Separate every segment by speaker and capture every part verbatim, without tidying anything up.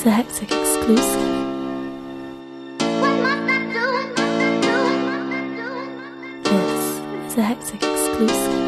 Speaker 1: is a Hectic exclusive. This is a Hectic exclusive.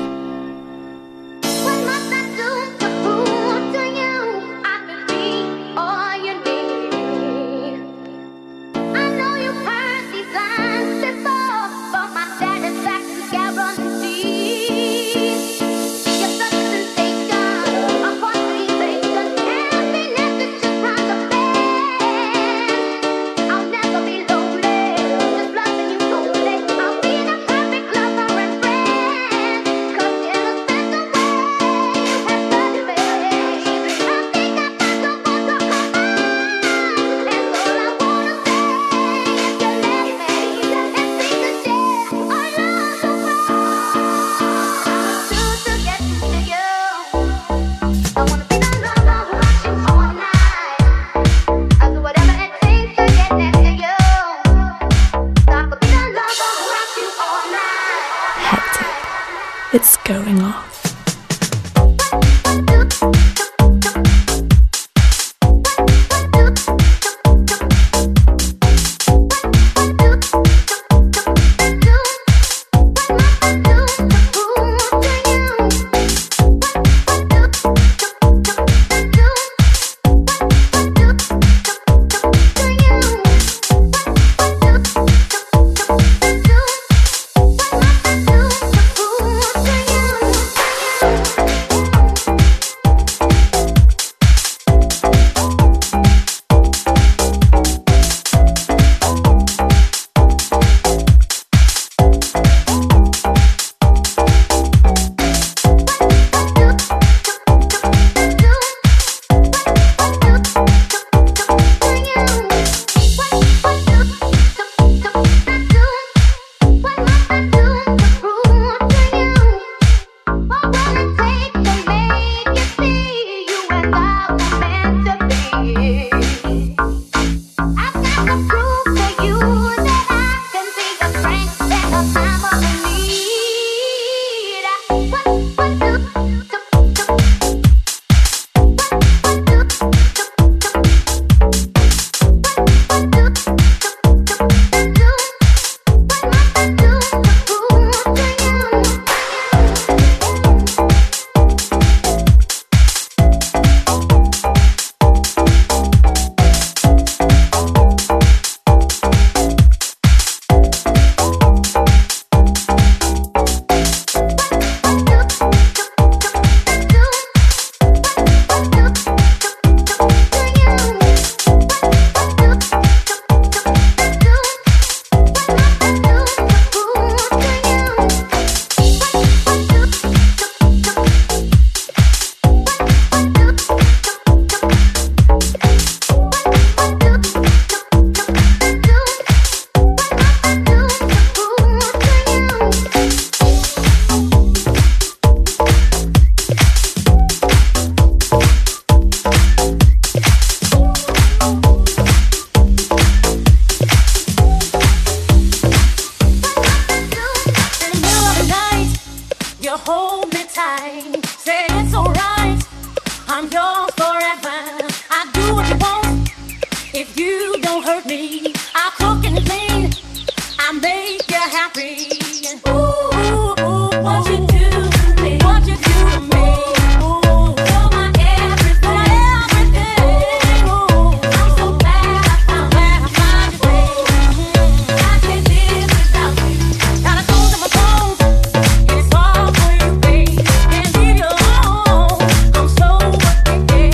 Speaker 1: It's going off.
Speaker 2: Yeah.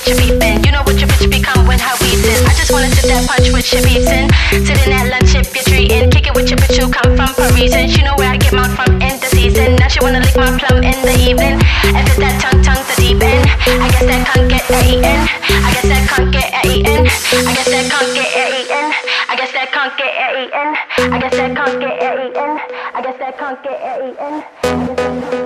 Speaker 2: you peeping. You know what your bitch become when her weeds in. I just wanna sip that punch with your beats in. Sitting at lunch if you're treating. Kick it with your bitch who come from Parisian. She know where I get mouth from in the season. Now she wanna lick my plum in the evening. If it's that tongue, tongue the deep end. I guess that can't get a eaten. I guess that can't get a eaten. I guess that can't get a eaten. I guess that can't get a eaten. I guess that can't get a eaten. I guess that can't get a eaten.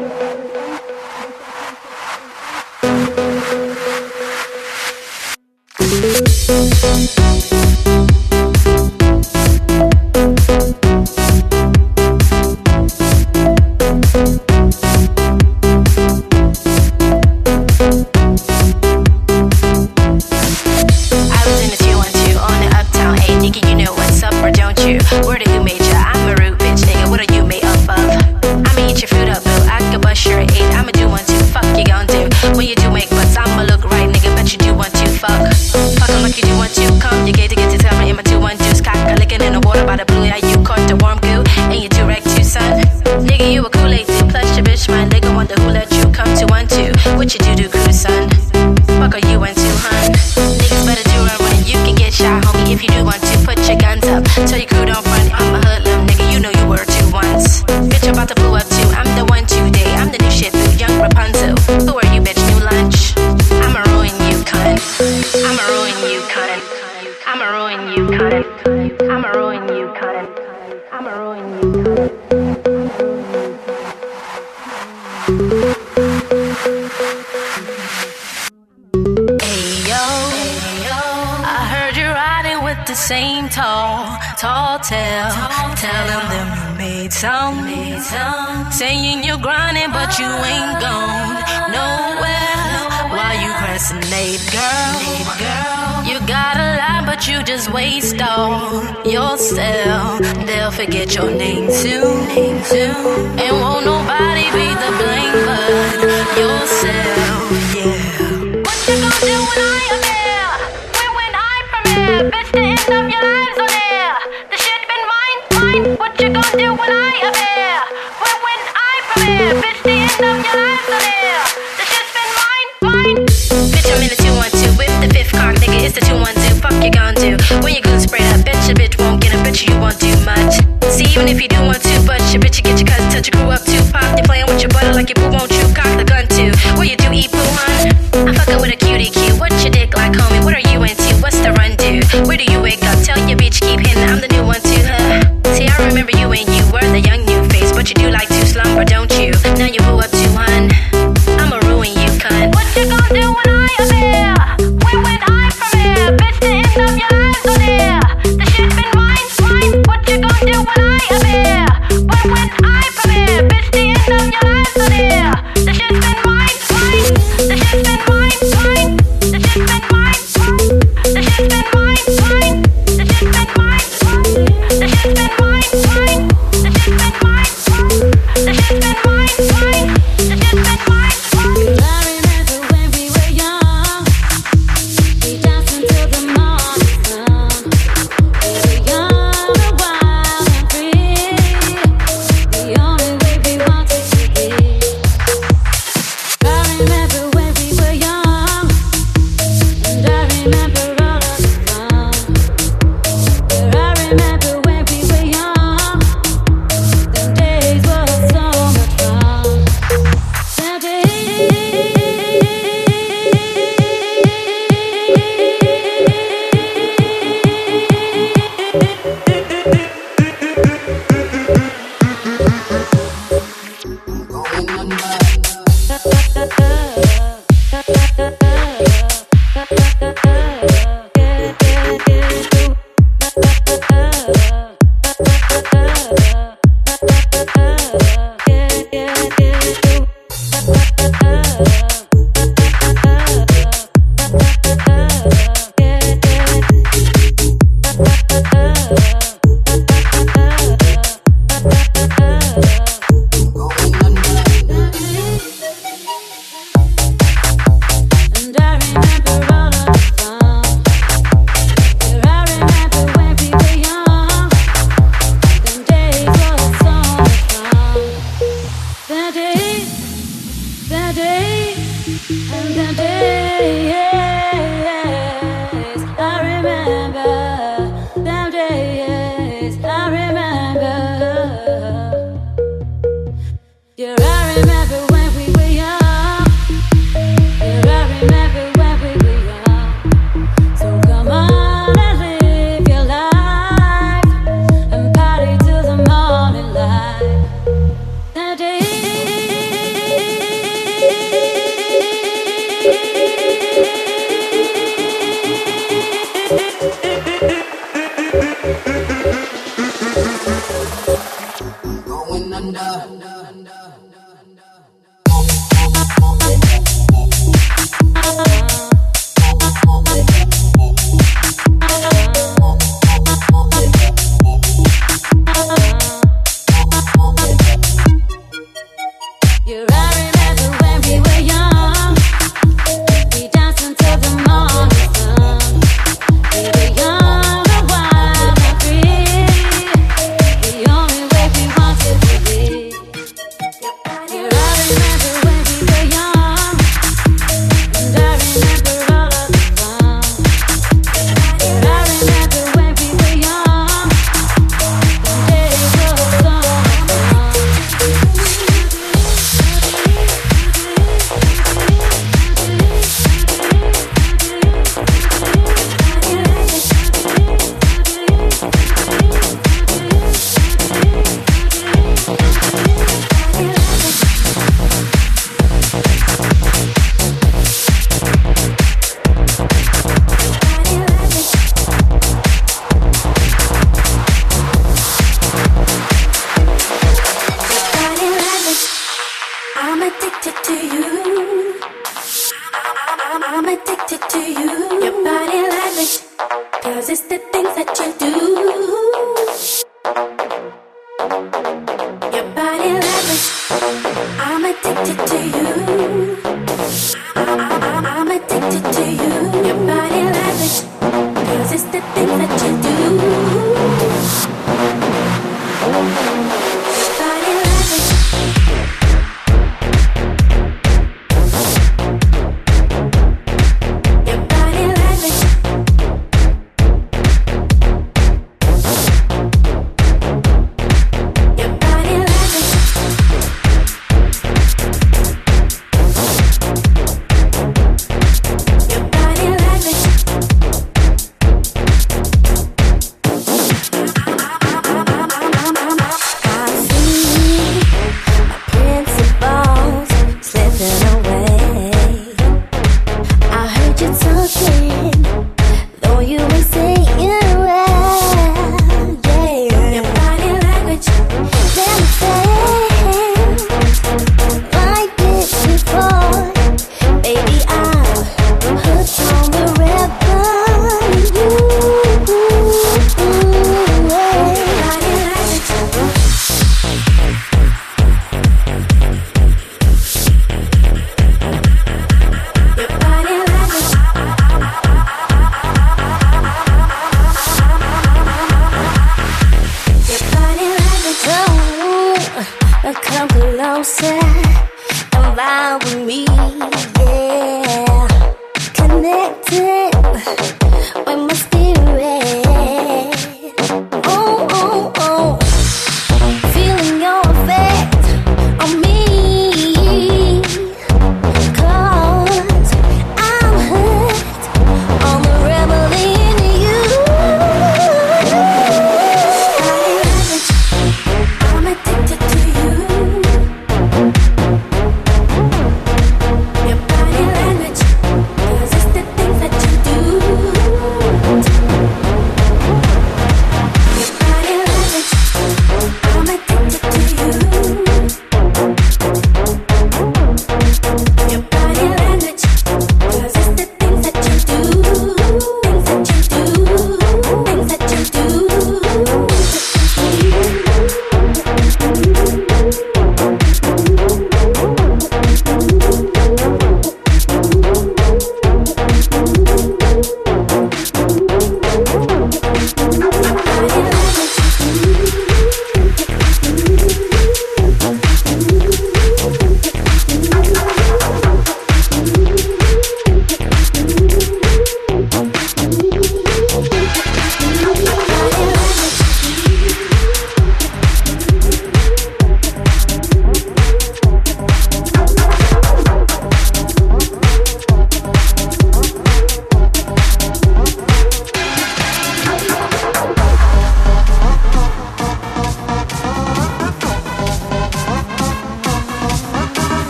Speaker 3: Same tall, tall tale, telling them you made some, saying you're grinding but you ain't gone nowhere. Why you procrastinate, girl? You got a lot but you just waste all yourself. They'll forget your name soon, and won't nobody be the blame but yourself. Yeah. What you gonna do when I am here? When when I premiere? Bitch, the end of your lives on air. The shit been mine, mine. What you gonna do when I am here? When when I premiere? Bitch, the end of your lives on air. The shit's been mine, mine. Bitch, I'm in the two one two with the fifth cock, nigga. It's the two one two. Fuck you gon' do when you goon spread up? Bet your bitch won't get a bet you won't do much. See, even if you do want to, but your bitch you get your cousin touch your crew up too. Pop, you playing with your butter like your boo won't you cock the gun too. What you do, eat poo, hun? I'm fucking with a cutie cue. What's your dick like, homie? What are you into? What's the run do? Where do you wake up? Tell your bitch keep hitting. I'm the new one to her. See, I remember you when you were the young new face, but you do like to slumber, don't you? Now you boo up too, hun. I'ma ruin you, cunt. What you gonna do when I am here? When when I premiere? Bitch, the end of your lives on air. The shit been mine, mine. What you gonna do when I am here? When when I premiere? Bitch, the end of your lives on air. The shit's been mine, mine. The shit's been mine, mine. The shit's been mine, mine. The shit's been mine, mine. The shit's been mine, mine. The shit's been mine, mine. The shit's been mine, mine. The shit's been mine, mine. The shit's been mine, mine. I remember when we were young. We danced until the morning sun. We were young and wild and free. The only way we wanted to be. I remember when we were young, and I remember all of the fun. Yeah, I remember when we were young. Them days were so much fun. Them days. And I remember all of the fun. Yeah, I remember when we were young.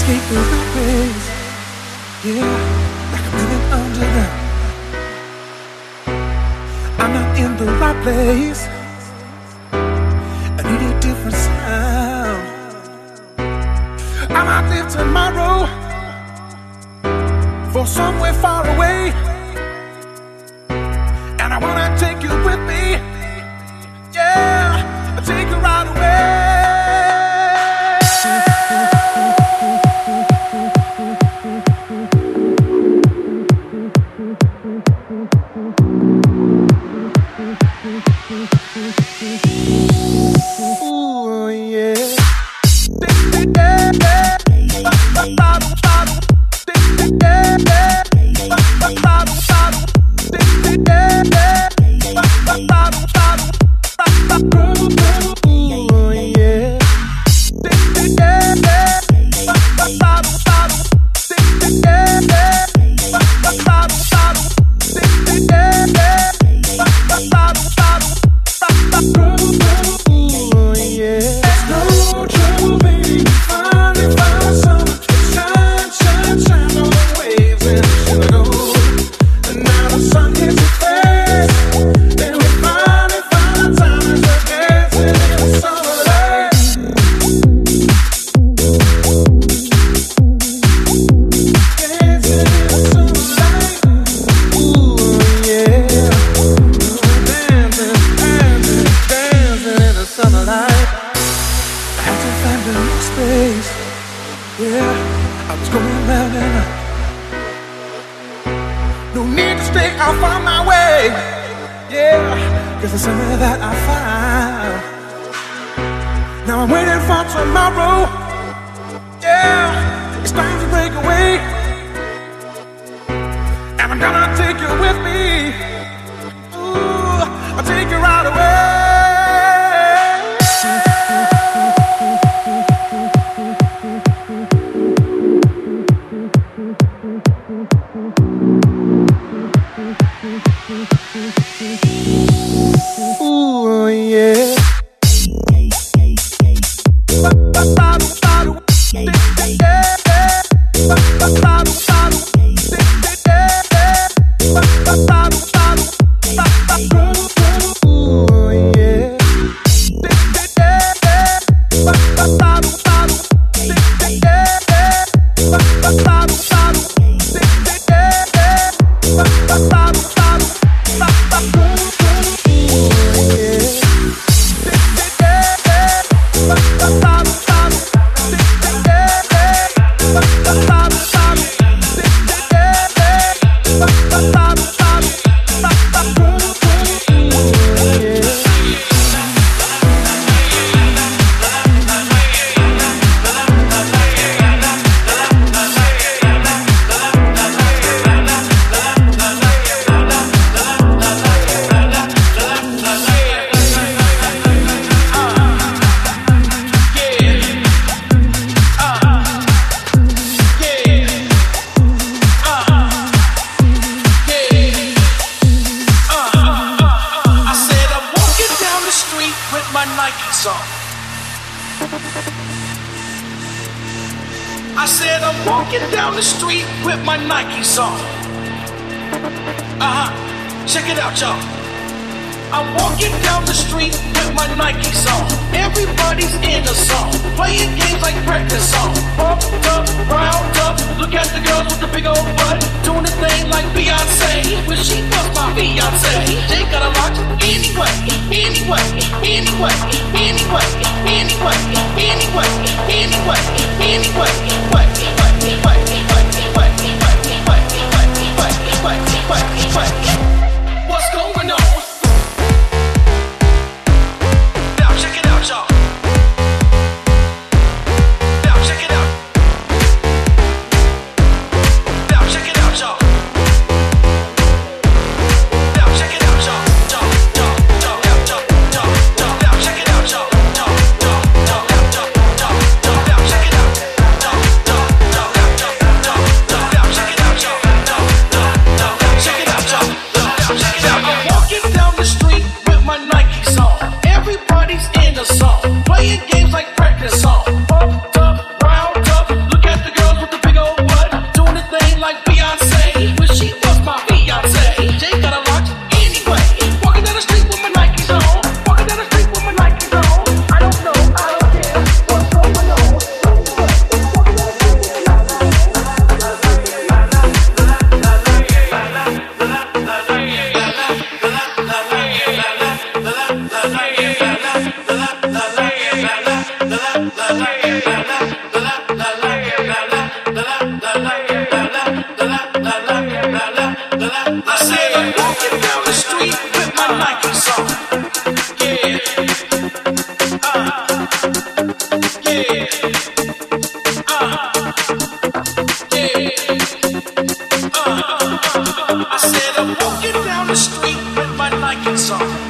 Speaker 4: escape the rays. Yeah, like I'm living underground. I'm not in the right place. I need a different sound. I might live tomorrow for somewhere far away, and I wanna take you with me. Yeah, I'll take you right away. Ooh, yeah.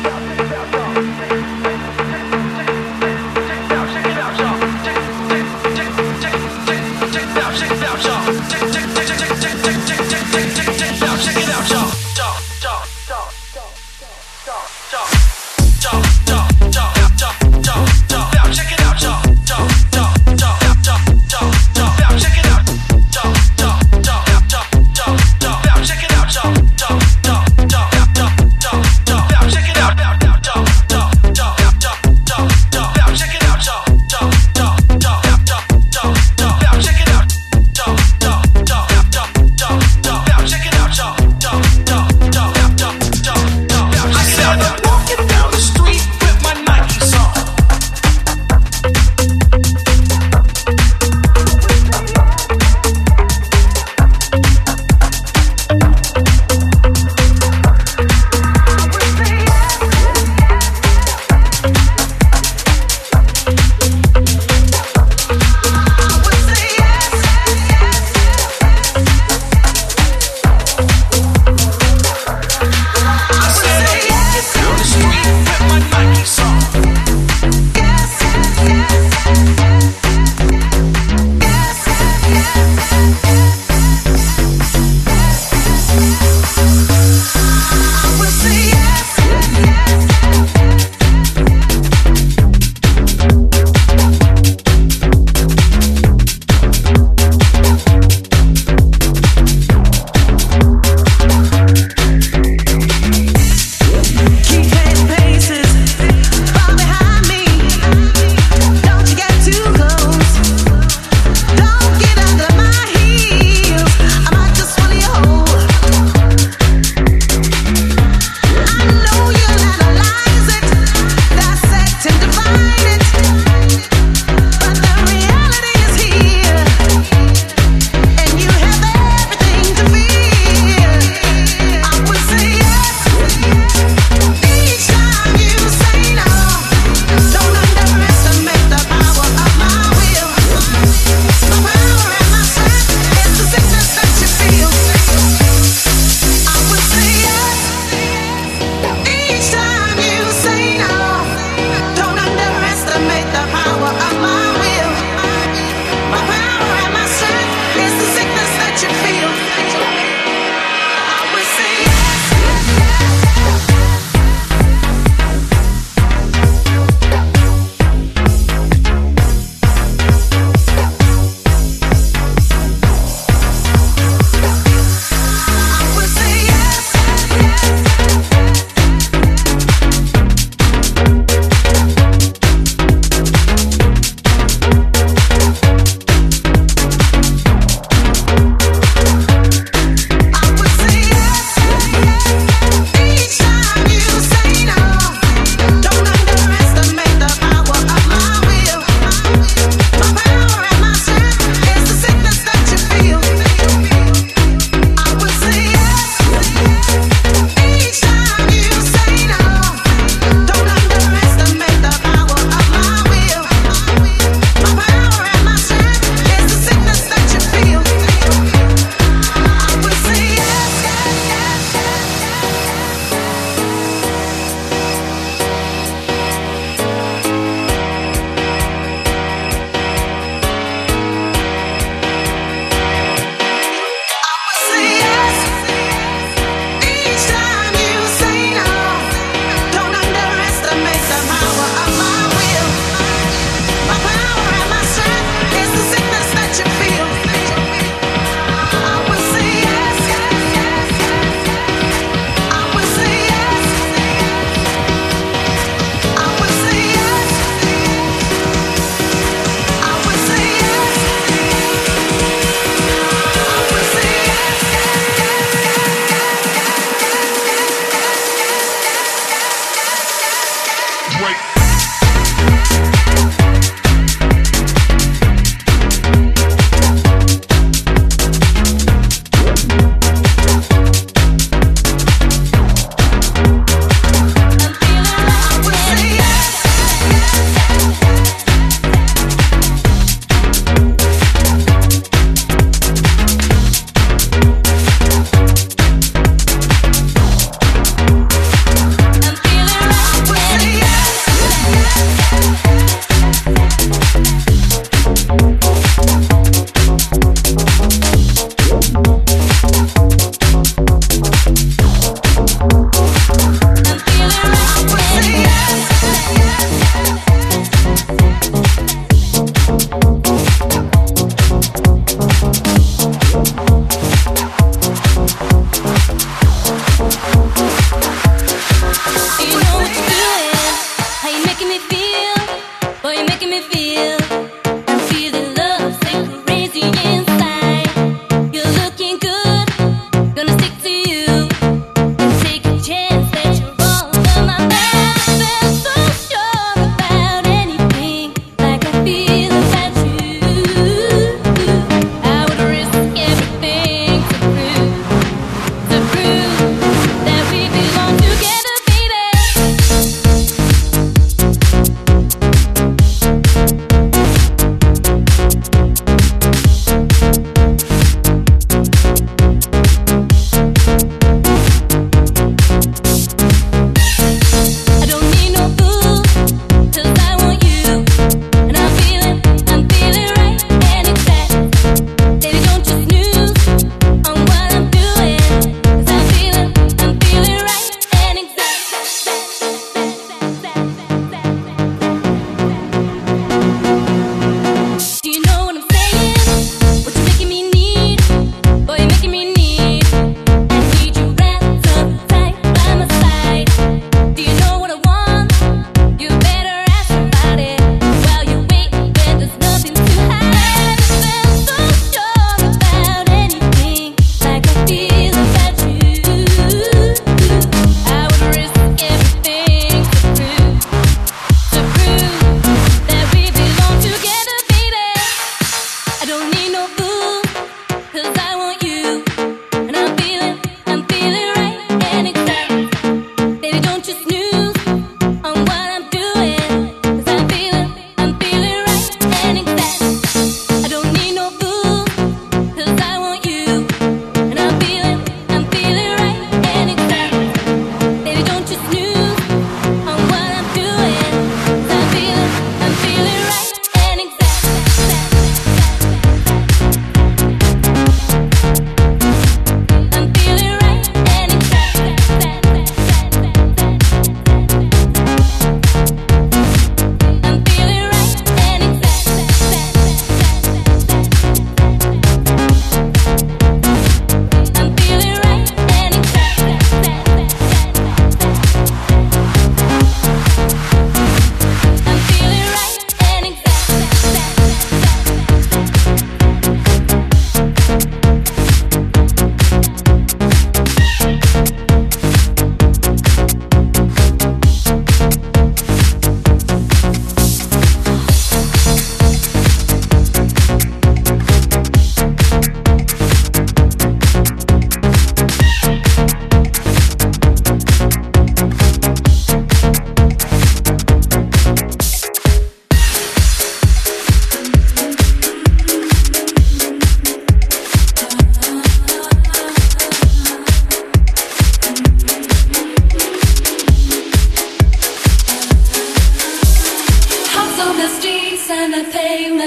Speaker 5: Check it out.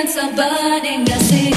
Speaker 5: hands are burning, I see.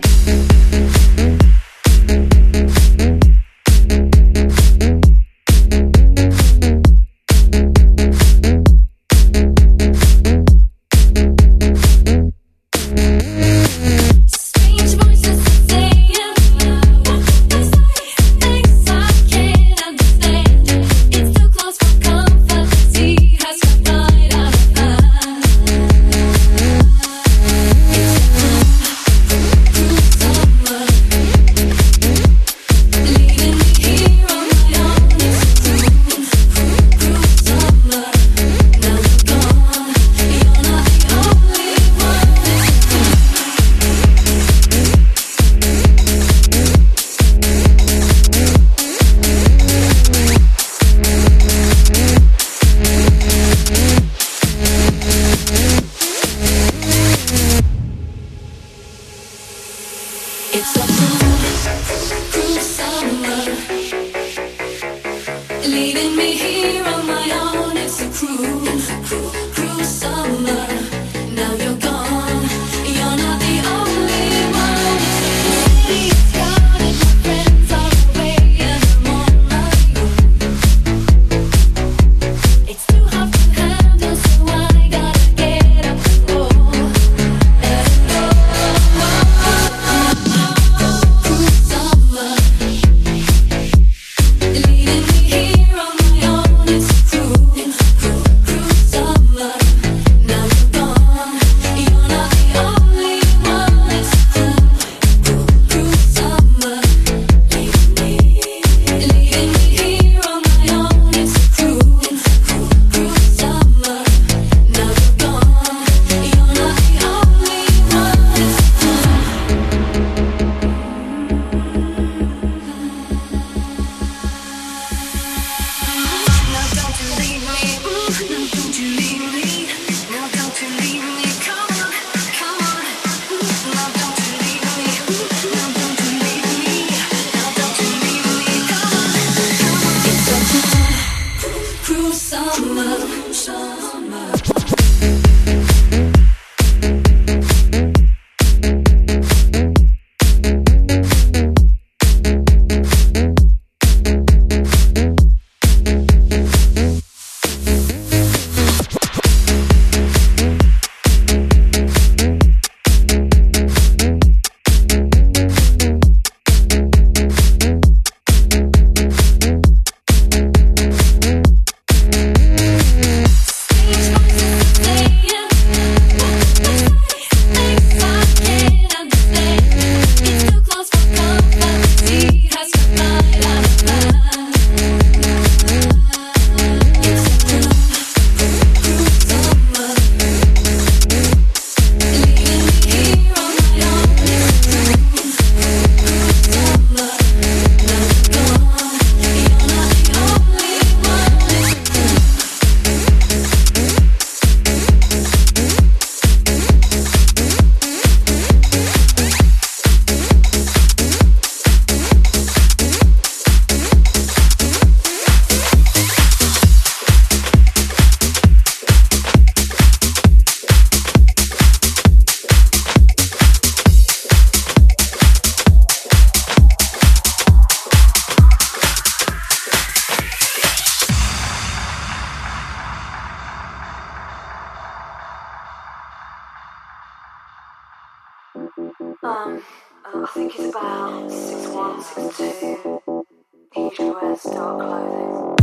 Speaker 6: Um, uh, I think it's about six one, six two. He usually wears dark clothing.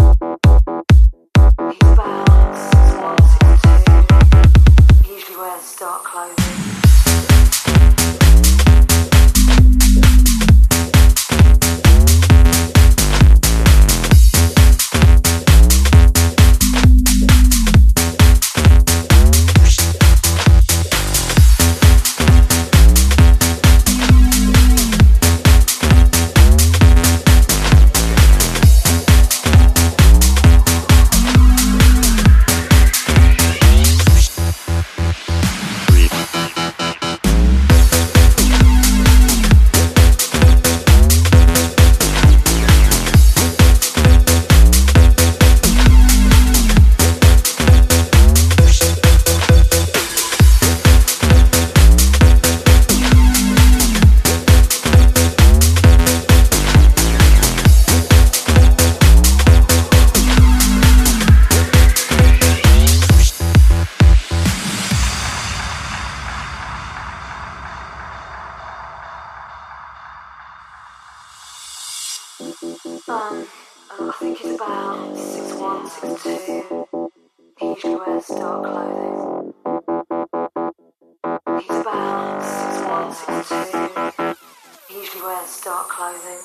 Speaker 6: He's about six one, six two. He usually wears dark clothing. six two. He usually wears dark clothing. He's about six one, six two. He usually wears dark clothing.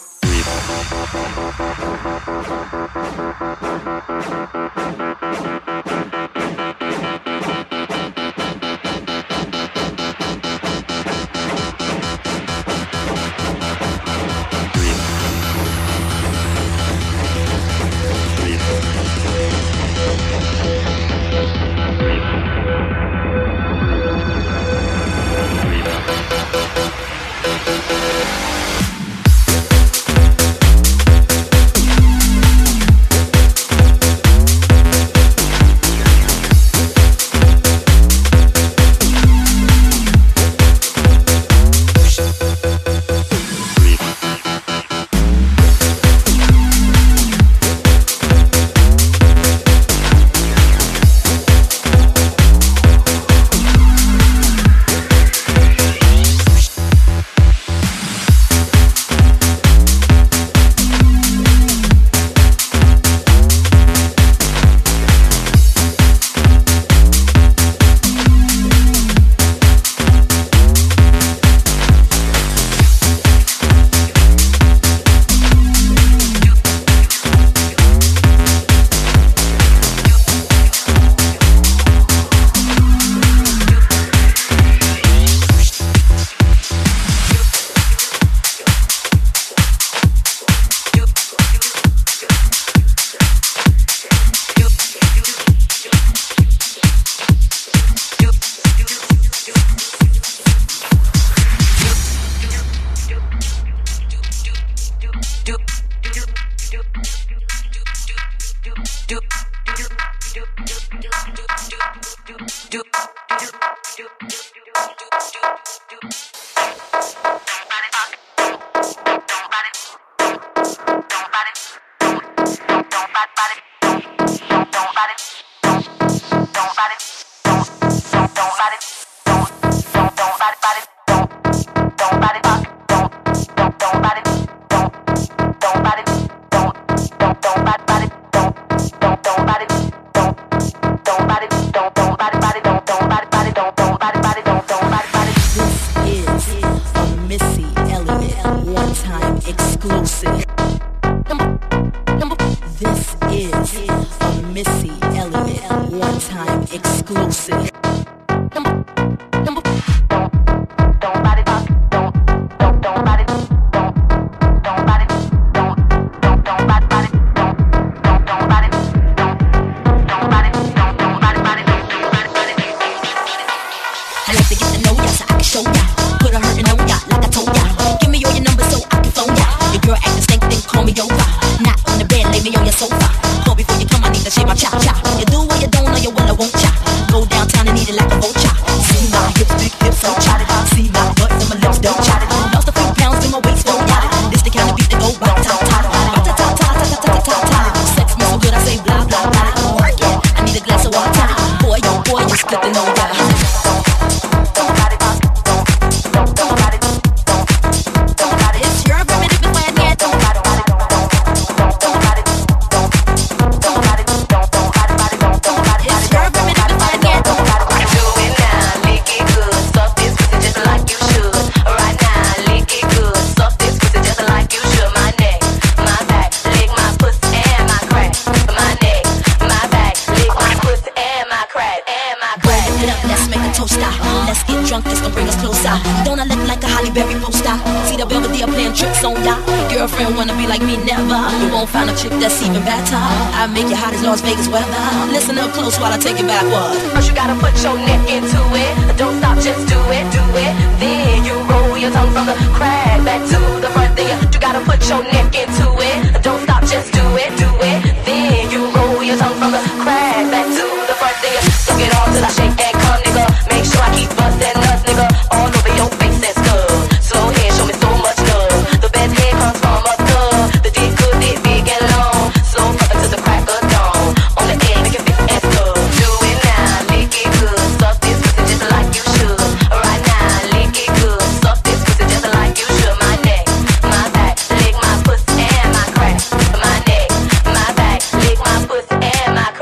Speaker 3: I make you hot as Las Vegas weather. Listen up close while I take you backward.
Speaker 2: First you gotta put your neck into it. Don't stop, just do it, do it. Then you roll your tongue from the crack back to the front. Then you gotta put your neck into it. Don't stop, just do it, do it. Then you roll your tongue from the crack back to the front. Then you suck it on till I shake and come, nigga. Make sure I keep busting nuts, nigga. All over your face, that's good. Slow head, show me so much love. The best head comes from a thug. The dick good, dick big and long. Slow fucking to the crack of dawn. On the egg, make it fit as good. Do it now, lick it good. Suck this pussy just like you should. Right now, lick it good. Suck this pussy just like you should. My neck, my back, lick my pussy and my crack. My neck, my back, lick my pussy and my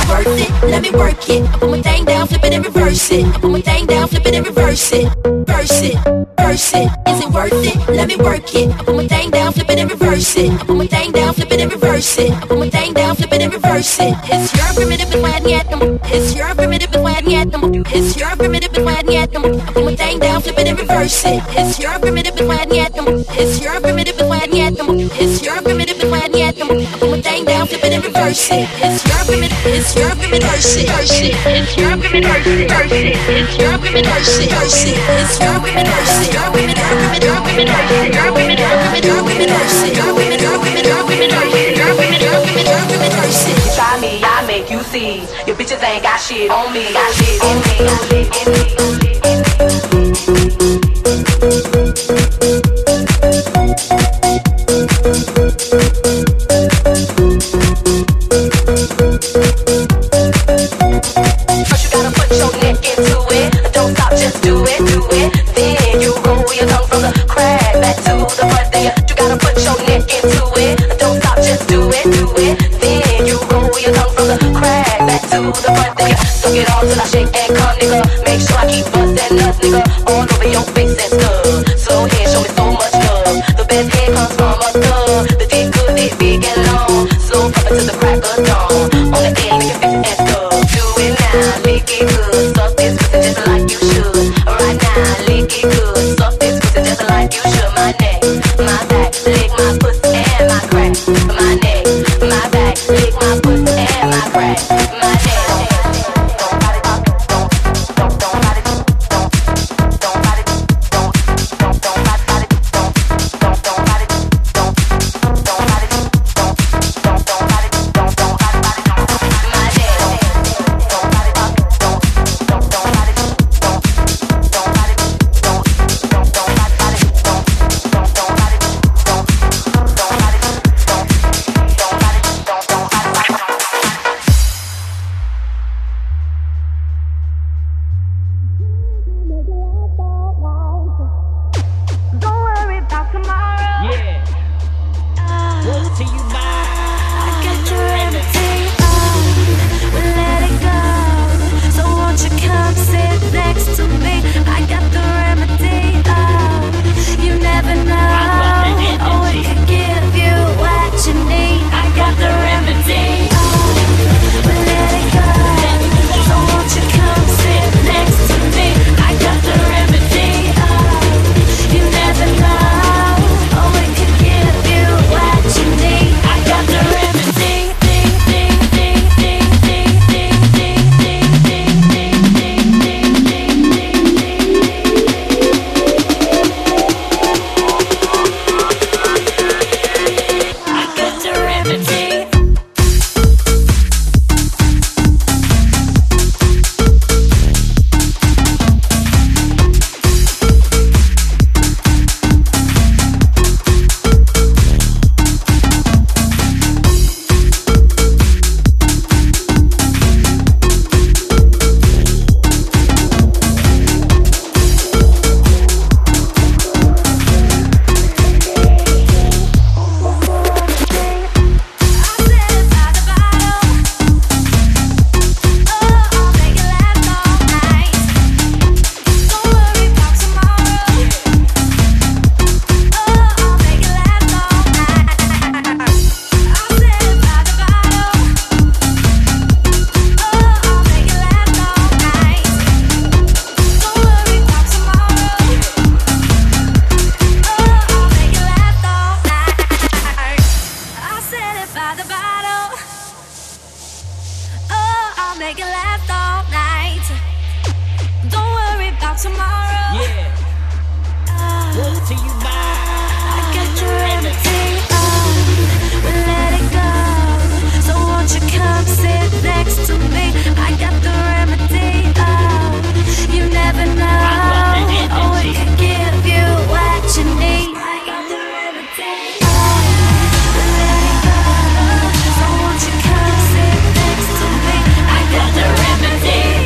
Speaker 7: it worth it? Let me work it. I put my thing down, flip it and reverse it. I put my thing down, flip it and reverse it. Verse it, verse it. Is it worth it? Let me work it. I put my thing down, flip it and reverse it. I put my thing down, flip it and reverse it. I put my thing down, flip it and reverse it. It's your primitive and wide yet. It's your primitive and wide yet. It's your primitive and wide yet. I put my thing down, flip it and reverse it. It's your primitive and wide yet. It's your primitive and wide yet. It's your primitive and wide yet. I put my thing down, flip it and reverse it. It's your primitive, it's your primitive, verse it, verse it. It's your primitive, verse it, verse it. It's your primitive, verse it, verse it. It's your primitive, verse it. Your primitive, your primitive, your primitive, verse it. Your primitive, your primitive, your primitive, verse it. Your primitive, your primitive, your primitive, verse it. Your primitive, your primitive, your primitive, verse it.
Speaker 8: You try me, I make you see. Your bitches ain't got shit on me. Got shit on me. Got shit on me. First you gotta put your neck into it. Don't stop, just do it, do it. Then you roll your tongue from the crack back to the front. Then you gotta put your neck into it. Don't stop, just do it, do it. Then you roll your tongue from the crack back to the front. Then you suck it all till I shake and come, nigga. Make sure I keep bustin' nuts, nigga. All over your face and stuff. Slow head, show me so much love. The best head comes from a thug. The dick good, dick big and long. Slow up until the crack of dawn. On the end, make your face and stuff. Do it now, lick it good. Suck this pussy just like you should. Right now, lick it good. Suck this pussy just like you should. My neck, my back, lick my pussy and my crack. My neck, my back, lick my pussy and my crack. My neck.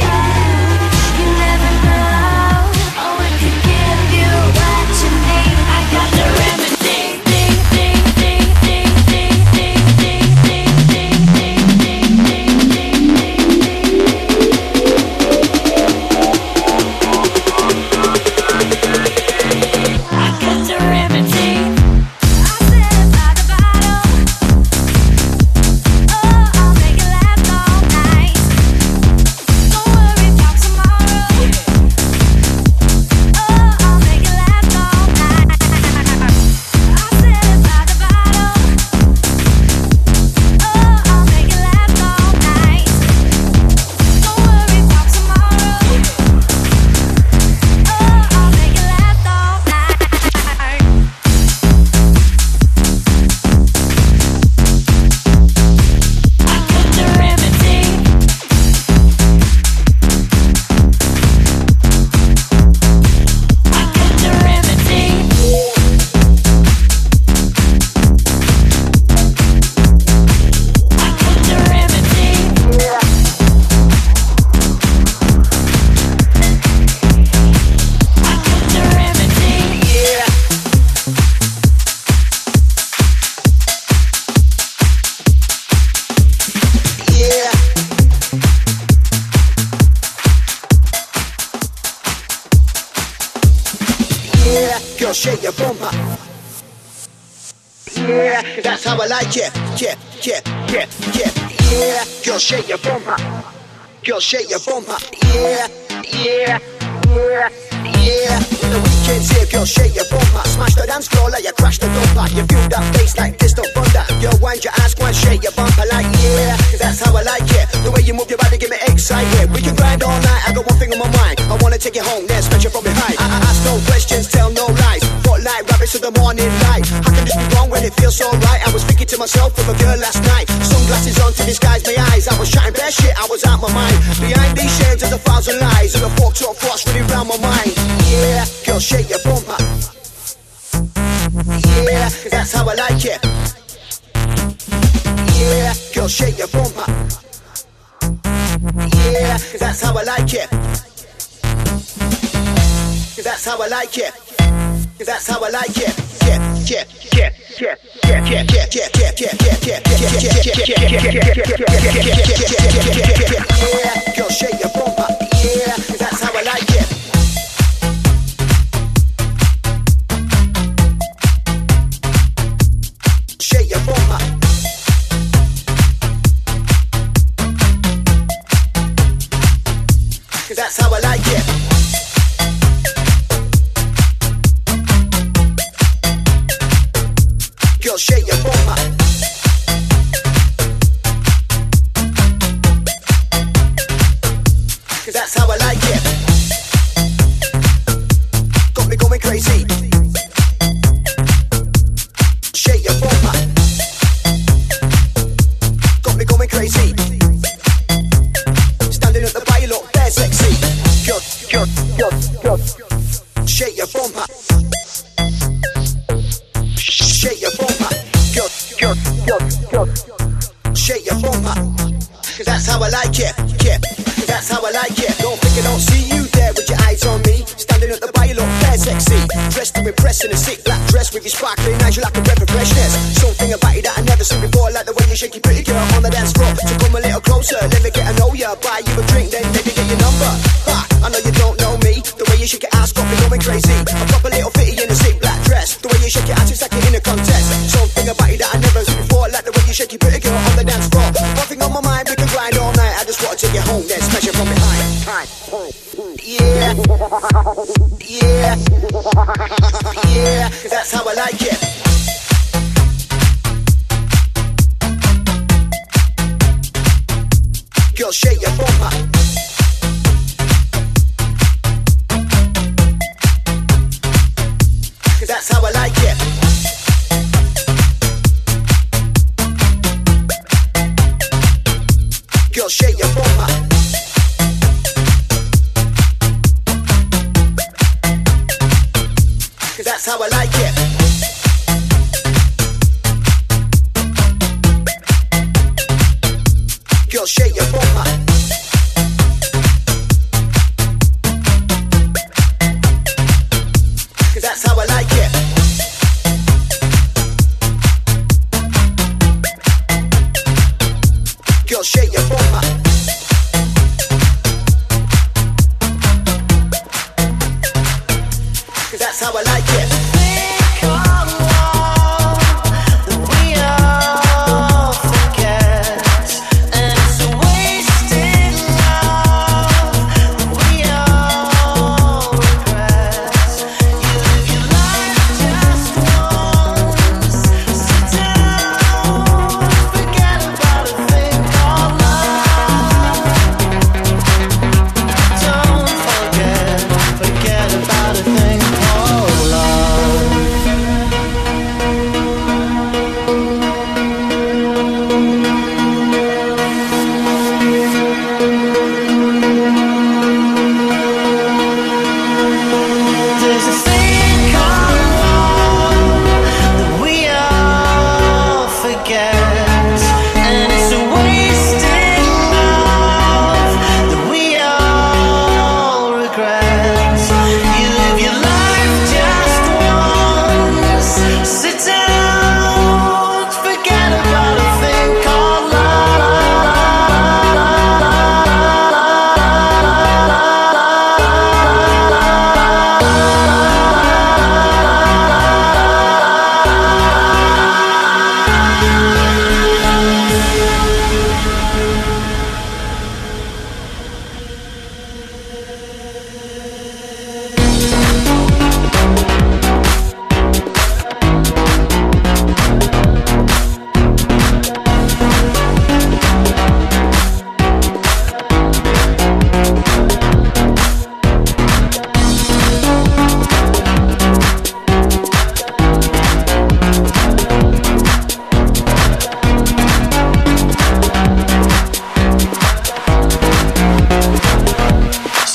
Speaker 7: I
Speaker 9: shake your bumper. Yeah, that's how I like it. Yeah, yeah, yeah, yeah, yeah. Girl, shake your bumper. Girl, shake your bumper. Yeah, yeah, yeah, yeah. The weekend's here, girl, shake your bumper. Smash the dance floor like you crashed the dumper. You feel that bass like distant thunder. Girl, wind your ass, one shake your bumper like yeah. That's how I like it. The way you move your body, get me excited. We can grind all night. I got one thing on my mind. I wanna take you home, then smash it from behind. I, I ask no questions, tell no lies. Fought like rabbits to the morning light. How can this be wrong when it feels so right? I was thinking to myself of a girl last night. Sunglasses on to disguise my eyes. I was chatting bare shit, I was out my mind. Behind these shades there's a thousand lies, and a forked up thoughts really round my mind. Yeah, girl, shake your bumper. Yeah, that's how I like it. Yeah, girl, shake your bumper. Yeah, that's how I like it. That's how I like it. That's how I like it. Yeah, yeah, yeah, yeah, yeah, yeah, yeah, yeah, yeah, yeah, yeah, yeah, yeah, girl, shake your bumper. Yeah, that's how I like it. Shake your bumper. That's how I like it. Girl, shake your bumper. That's how I like it. Got me going crazy. Shake your bumper. Got me going crazy. Standing at the bar, you look bare sexy. Girl, girl, girl, girl. Shake your bumper. Shake your bumper. Girl, girl, girl, girl. Shake your bumper. That's how I like it. Yeah, that's how I like it. Don't think I don't see you there with your eyes on me. Standing at the bar, you look bare sexy. Dressed to impress in a sick black dress with your sparkling eyes, you like a breath of freshness. Something about you that I never seen before, like the way you shake your pretty girl on the dance floor. So come a little closer, let me get to know ya. Buy you a drink, then maybe get your number. Ha, I know you don't know me. The way you shake your ass got me going crazy. I pop a little fitty in a sick black dress. The way you shake your ass is like you're in a contest. Something about you that I never seen before, like the way you shake your pretty girl on the dance floor. One thing on my mind, we can grind all night. I just wanna take you home, then smash it from behind. Yeah, yeah, yeah, that's how I like it. Girl, shake your bumper. That's how I like it. Girl, shake your bumper. That's how I like it. Girl, shake your bumper. That's how I like it. Girl, shake your bumper. That's how I like it.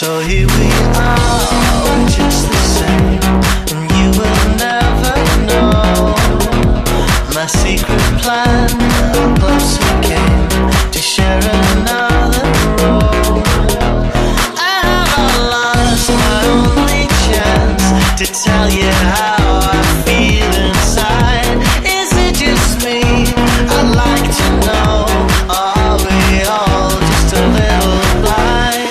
Speaker 10: So here we are, we're just the same, and you will never know my secret plan. How close we came to share another road. I have lost my only chance to tell you how I feel inside. Is it just me? I'd like to know. Are we all just a little blind?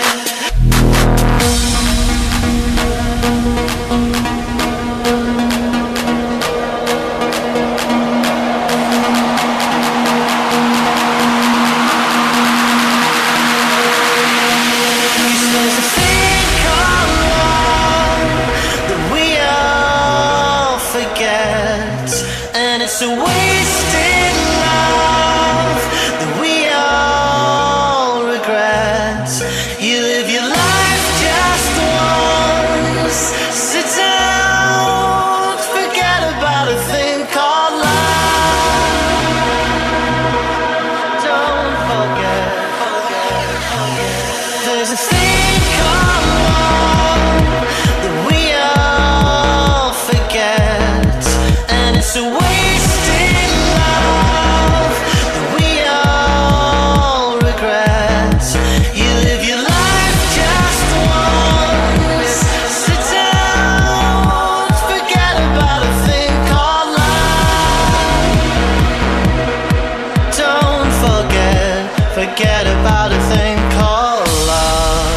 Speaker 10: There's a thing called love that we all forget, and it's a wasted love that we all regret. You live your life just once, sit down, forget about a thing called love. Don't forget, forget, forget. There's a thing called love that we all forget, and it's a wasted love that we all regret. You live your life just once, sit down, forget about a thing called love. Don't forget, forget about a thing called love.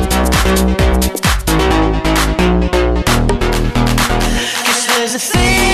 Speaker 10: Cause there's a thing